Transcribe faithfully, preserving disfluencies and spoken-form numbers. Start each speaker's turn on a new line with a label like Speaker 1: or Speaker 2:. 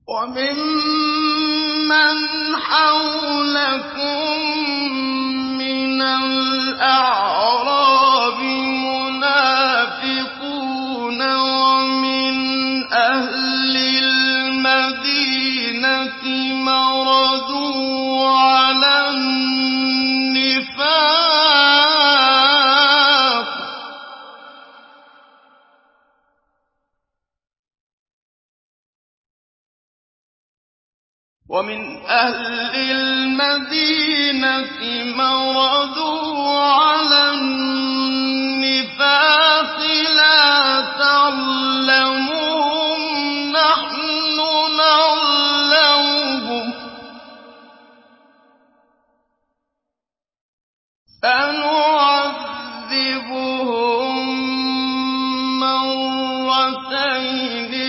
Speaker 1: وَمِمَّنْ حَوْلَكُم مِّنَ الْأَعْرَابِ مُنَافِقُونَ ۖ وَمِنْ أَهْلِ الْمَدِينَةِ مَرَدُوا عَلَى النِّفَاقِ لَا تَعْلَمُهُمْ ۖ نَحْنُ نَعْلَمُهُمْ ۚ سَنُعَذِّبُهُم مَّرَّتَيْنِ